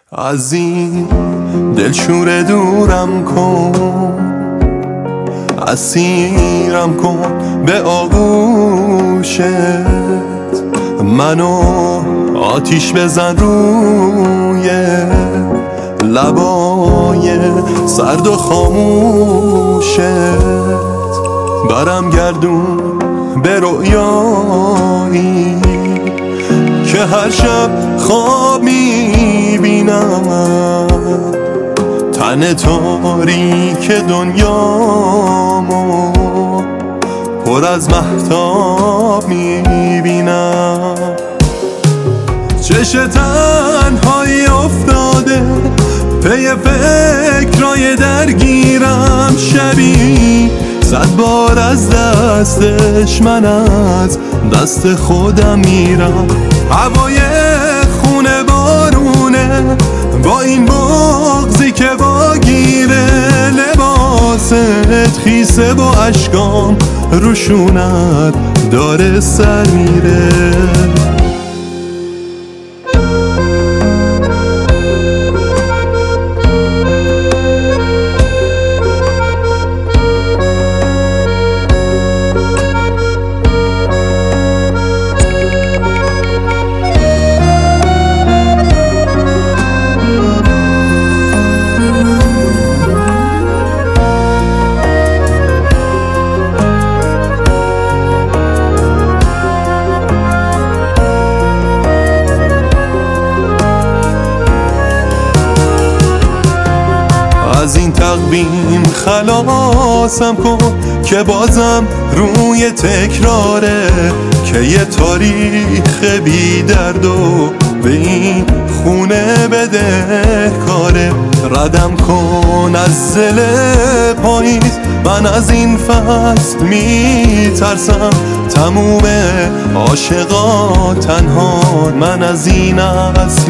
از این دلشور دورم کن، اسیرم کن به آغوشت، منو آتیش بزن روی لبای سرد و خاموشت، برم گردون به رویایی که هر شب خواب میبینم، تن تاریک دنیامو پر از مهتاب میبینم. چش تنهایی افتاده پی فکرای درگیرم، شبی 100 بار از دستش من از دست خودم میرم. هوای خونه بارونه با این بغضی که واگیره، لباست خیسه با اشکام روشونت داره سر میره. از این تقویم خلاصم کن که بازم روی تکراره، که یه تاریخ بی درد و به این خونه بده کاره. ردم کن از زل پاییز، من از این فصل میترسم، تموم عاشقا تنها، من از این اصل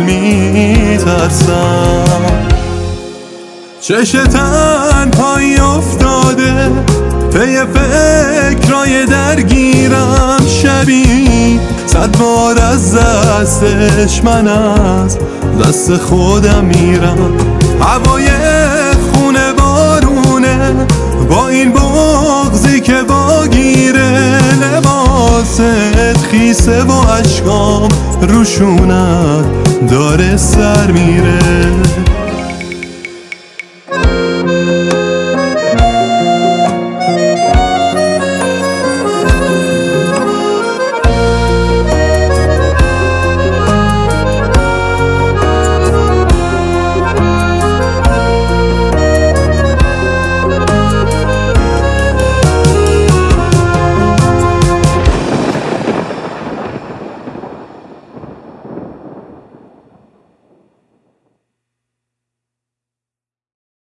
میترسم. چش تنهایی افتاده پی فکرای درگیرم، شبی 100 بار از دستش من از دست خودم میرم. هوای خونه بارونه با این بغضی که واگیره، لباست خیسه و اشکام روشونت داره سر میره.